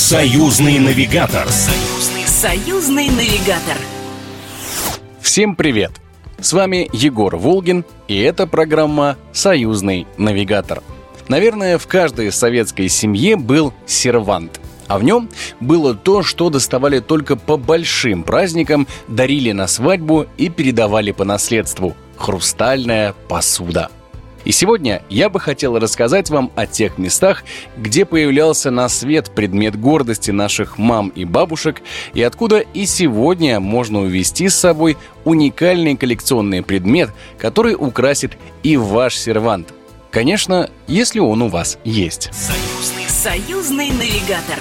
Союзный навигатор. Союзный навигатор. Всем привет! С вами Егор Волгин, и это программа «Союзный навигатор». Наверное, в каждой советской семье был сервант, а в нем было то, что доставали только по большим праздникам, дарили на свадьбу и передавали по наследству – хрустальная посуда. И сегодня я бы хотел рассказать вам о тех местах, где появлялся на свет предмет гордости наших мам и бабушек, и откуда и сегодня можно увезти с собой уникальный коллекционный предмет, который украсит и ваш сервант. Конечно, если он у вас есть. Союзный навигатор.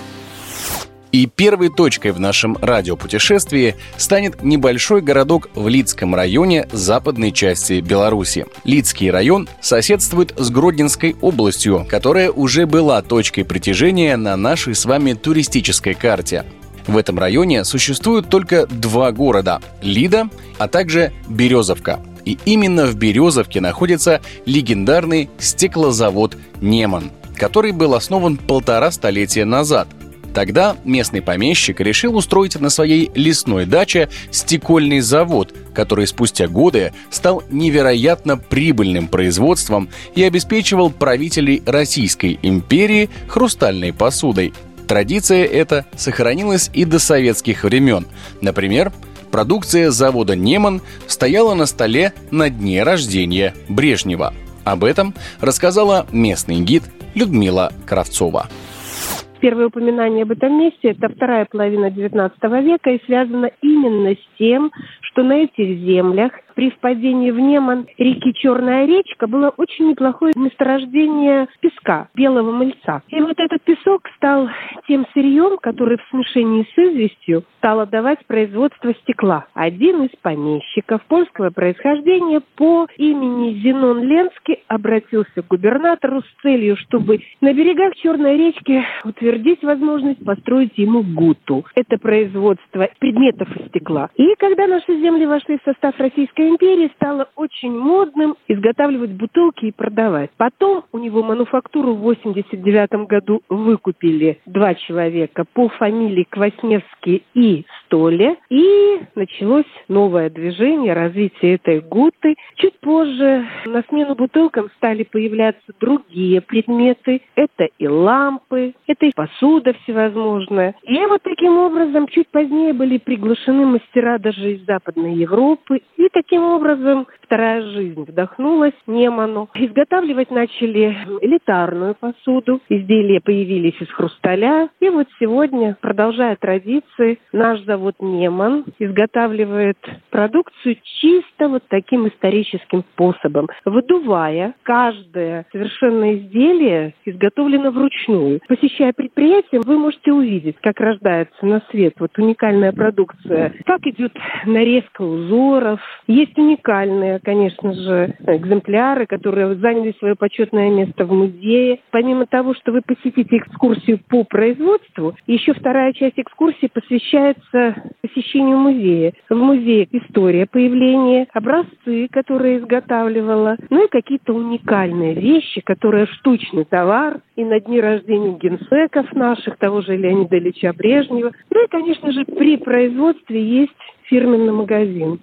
И первой точкой в нашем радиопутешествии станет небольшой городок в Лидском районе западной части Беларуси. Лидский район соседствует с Гродненской областью, которая уже была точкой притяжения на нашей с вами туристической карте. В этом районе существуют только два города – Лида, а также Березовка. И именно в Березовке находится легендарный стеклозавод «Неман», который был основан 1,5 столетия назад. Тогда местный помещик решил устроить на своей лесной даче стекольный завод, который спустя годы стал невероятно прибыльным производством и обеспечивал правителей Российской империи хрустальной посудой. Традиция эта сохранилась и до советских времен. Например, продукция завода «Неман» стояла на столе на дне рождения Брежнева. Об этом рассказала местный гид Людмила Кравцова. Первое упоминание об этом месте – это вторая половина XIX века и связано именно с тем, что на этих землях при впадении в Неман реки Черная речка было очень неплохое месторождение песка, белого мыльца. И вот этот песок стал тем сырьем, который в смешении с известью стал отдавать производство стекла. Один из помещиков польского происхождения по имени Зенон Ленский обратился к губернатору с целью, чтобы на берегах Черной речки утвердить возможность построить ему гуту. Это производство предметов из стекла. И когда наши земли вошли в состав Российской империи, стало очень модным изготавливать бутылки и продавать. Потом у него мануфактуру в 1989 году выкупили два человека по фамилии Квасневский и Столе. И началось новое движение, развитие этой гуты. Чуть позже на смену бутылкам стали появляться другие предметы. Это и лампы, это и посуда всевозможная. И вот таким образом чуть позднее были приглашены мастера даже из Западной Европы. И таким образом вторая жизнь вдохнулась Неману. Изготавливать начали элитарную посуду. Изделия появились из хрусталя. И вот сегодня, продолжая традиции, наш завод «Неман» изготавливает продукцию чисто вот таким историческим способом. Выдувая, каждое совершенное изделие изготовлено вручную. Посещая предприятие, вы можете увидеть, как рождается на свет вот уникальная продукция, как идет нарезка узоров. Есть уникальные, конечно же, экземпляры, которые заняли свое почетное место в музее. Помимо того, что вы посетите экскурсию по производству, еще вторая часть экскурсии посвящается посещению музея. В музее история появления, образцы, которые изготавливала, ну и какие-то уникальные вещи, которые штучный товар, и на дни рождения генсеков наших, того же Леонида Ильича Брежнева. Ну и, конечно же, при производстве есть фирменный магазин.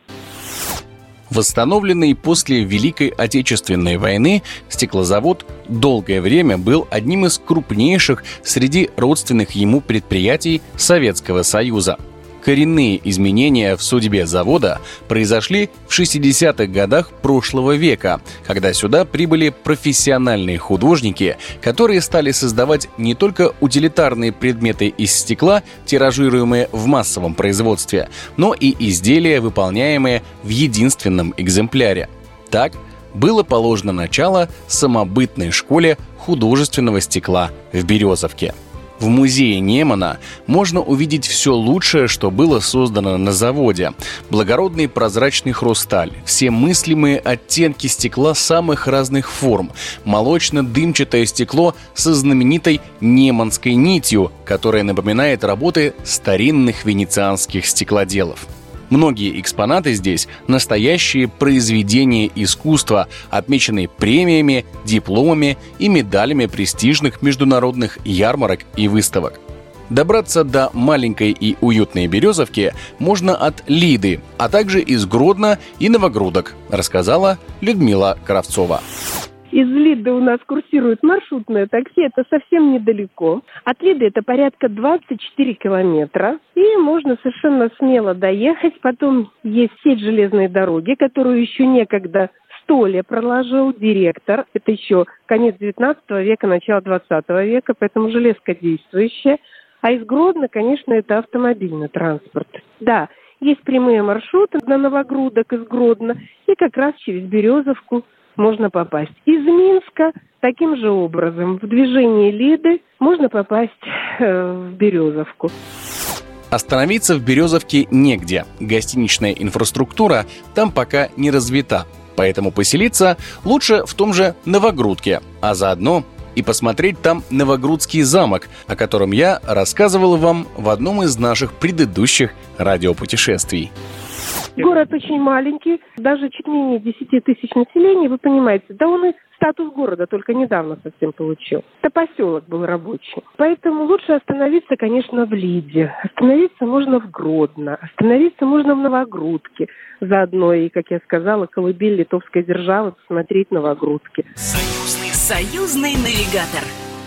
Восстановленный после Великой Отечественной войны, стеклозавод долгое время был одним из крупнейших среди родственных ему предприятий Советского Союза. Коренные изменения в судьбе завода произошли в 60-х годах прошлого века, когда сюда прибыли профессиональные художники, которые стали создавать не только утилитарные предметы из стекла, тиражируемые в массовом производстве, но и изделия, выполняемые в единственном экземпляре. Так было положено начало самобытной школе художественного стекла в Березовке. В музее Немана можно увидеть все лучшее, что было создано на заводе. Благородный прозрачный хрусталь, все мыслимые оттенки стекла самых разных форм, молочно-дымчатое стекло со знаменитой неманской нитью, которая напоминает работы старинных венецианских стеклоделов. Многие экспонаты здесь – настоящие произведения искусства, отмеченные премиями, дипломами и медалями престижных международных ярмарок и выставок. Добраться до маленькой и уютной Березовки можно от Лиды, а также из Гродно и Новогрудок, рассказала Людмила Кравцова. Из Лиды у нас курсирует маршрутное такси, это совсем недалеко. От Лиды это порядка 24 километра, и можно совершенно смело доехать. Потом есть сеть железной дороги, которую еще некогда Столя проложил директор. Это еще конец 19 века, начало 20 века, поэтому железка действующая. А из Гродно, конечно, это автомобильный транспорт. Да, есть прямые маршруты на Новогрудок из Гродно, и как раз через Березовку можно попасть. Из Минска таким же образом в движении Лиды можно попасть в Березовку. Остановиться в Березовке негде. Гостиничная инфраструктура там пока не развита. Поэтому поселиться лучше в том же Новогрудке, а заодно и посмотреть там Новогрудский замок, о котором я рассказывал вам в одном из наших предыдущих радиопутешествий. Город очень маленький, даже чуть менее 10 тысяч населения, вы понимаете, да он и статус города только недавно совсем получил. Это поселок был рабочий. Поэтому лучше остановиться, конечно, в Лиде. Остановиться можно в Гродно, остановиться можно в Новогрудке. Заодно и, как я сказала, колыбель литовской державы, посмотреть Новогрудки. Союзный навигатор.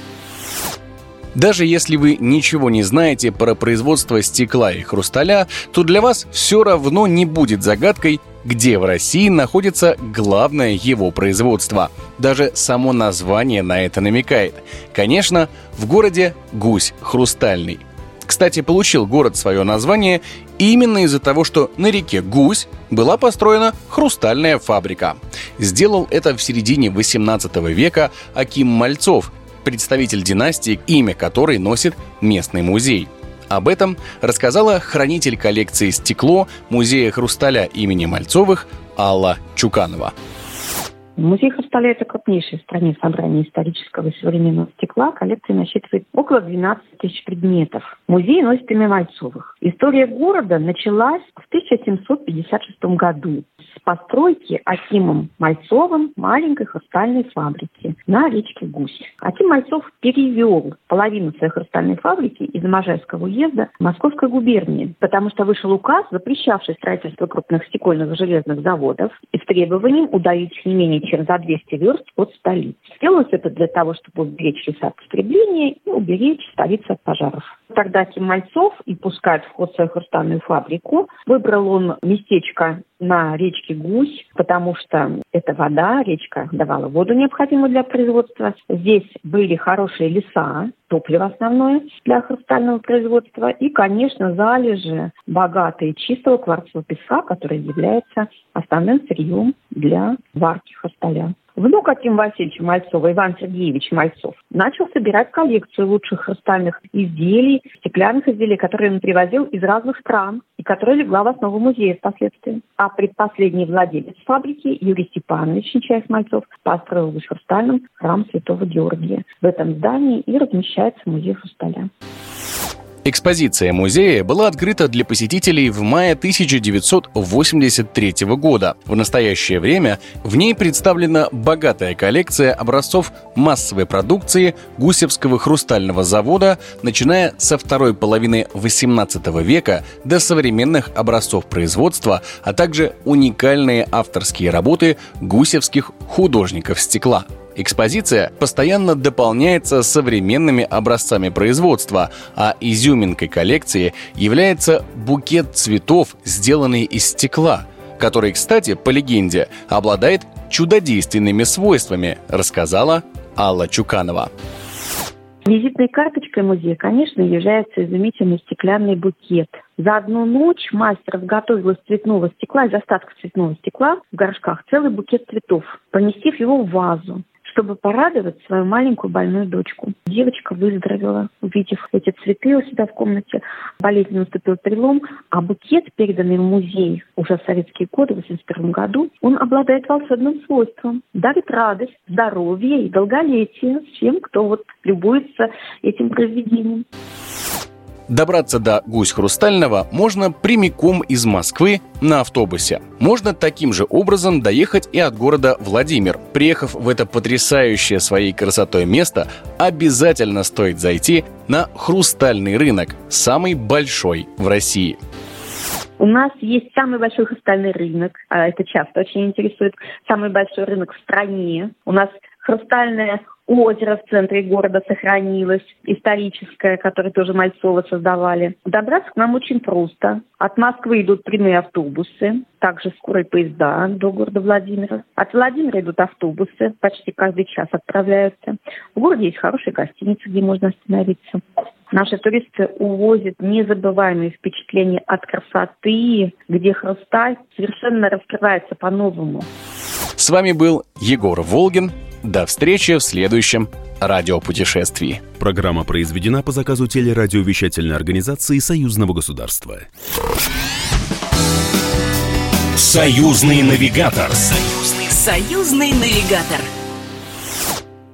Даже если вы ничего не знаете про производство стекла и хрусталя, то для вас все равно не будет загадкой, где в России находится главное его производство. Даже само название на это намекает. Конечно, в городе Гусь Хрустальный. Кстати, получил город свое название именно из-за того, что на реке Гусь была построена хрустальная фабрика. Сделал это в середине 18 века Аким Мальцов, представитель династии, имя которой носит местный музей. Об этом рассказала хранитель коллекции «Стекло» Музея хрусталя имени Мальцовых Алла Чуканова. Музей хрусталя – это крупнейшее в стране собрание исторического и современного стекла. Коллекция насчитывает около 12 тысяч предметов. Музей носит имя Мальцовых. История города началась в 1756 году с постройки Акимом Мальцовым маленькой хрустальной фабрики на речке Гусь. Аким Мальцов перевел половину своей хрустальной фабрики из Можайского уезда в Московской губернии, потому что вышел указ, запрещавший строительство крупных стекольных и железных заводов и с требованием удалить их не менее чем за 200 верст от столицы. Делалось это для того, чтобы уберечь леса от потребления и уберечь столицу от пожаров. Тогда Аким Мальцов и пускает в ход свою хрустальную фабрику. Выбрал он местечко на речке Гусь, потому что эта вода, речка давала воду, необходимую для производства. Здесь были хорошие леса, топливо основное для хрустального производства и, конечно, залежи богатые чистого кварцевого песка, который является основным сырьем для варки хрусталя. Внук Акима Васильевича Мальцова, Иван Сергеевич Мальцов, начал собирать коллекцию лучших хрустальных изделий, стеклянных изделий, которые он привозил из разных стран и которые легла в основу музея впоследствии. А предпоследний владелец фабрики Юрий Степанович Нечаев-Мальцов построил в хрустальном храм Святого Георгия. В этом здании и размещается музей хрусталя. Экспозиция музея была открыта для посетителей в мае 1983 года. В настоящее время в ней представлена богатая коллекция образцов массовой продукции Гусевского хрустального завода, начиная со второй половины XVIII века до современных образцов производства, а также уникальные авторские работы гусевских художников стекла. Экспозиция постоянно дополняется современными образцами производства, а изюминкой коллекции является букет цветов, сделанный из стекла, который, кстати, по легенде, обладает чудодейственными свойствами, рассказала Алла Чуканова. Визитной карточкой музея, конечно, является изумительный стеклянный букет. За одну ночь мастер изготовил из цветного стекла, из остатков цветного стекла в горшках целый букет цветов, поместив его в вазу, чтобы порадовать свою маленькую больную дочку. Девочка выздоровела, увидев эти цветы у себя в комнате. Болезнь наступил перелом, а букет, переданный в музей уже в советские годы, в 1981 году, он обладает волшебным свойством. Дарит радость, здоровье и долголетие всем, кто любуется этим произведением. Добраться до Гусь-Хрустального можно прямиком из Москвы на автобусе. Можно таким же образом доехать и от города Владимир. Приехав в это потрясающее своей красотой место, обязательно стоит зайти на Хрустальный рынок, самый большой в России. У нас есть самый большой хрустальный рынок, это часто очень интересует, самый большой рынок в стране. У нас хрустальное озеро в центре города сохранилось, историческое, которое тоже Мальцовы создавали. Добраться к нам очень просто. От Москвы идут прямые автобусы, также скорые поезда до города Владимира. От Владимира идут автобусы, почти каждый час отправляются. В городе есть хорошие гостиницы, где можно остановиться. Наши туристы увозят незабываемые впечатления от красоты, где хрусталь совершенно раскрывается по-новому. С вами был Егор Волгин. До встречи в следующем радиопутешествии. Программа произведена по заказу телерадиовещательной организации Союзного государства. Союзный навигатор. Союзный навигатор.